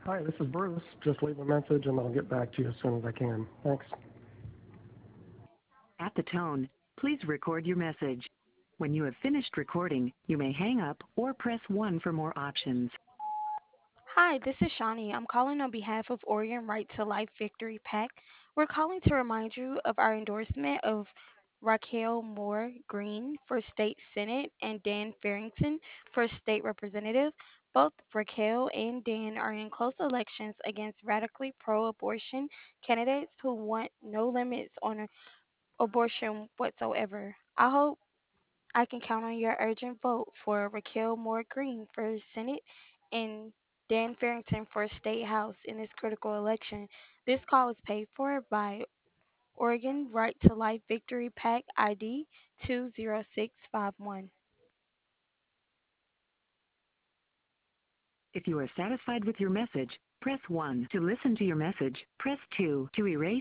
Hi, this is Bruce. Just leave a message and I'll get back to you as soon as I can. Thanks. At the tone, please record your message. When you have finished recording, you may hang up or press 1 for more options. Hi, this is Shawnee. I'm calling on behalf of Oregon Right to Life Victory PAC. We're calling to remind you of our endorsement of Raquel Moore Green for State Senate and Dan Farrington for State Representative. Both Raquel and Dan are in close elections against radically pro abortion candidates who want no limits on abortion whatsoever. I hope I can count on your urgent vote for Raquel Moore Green for Senate and Dan Farrington for State House in this critical election. This call is paid for by Oregon Right to Life Victory PAC ID 20651. If you are satisfied with your message, press 1. To listen to your message, press 2. To erase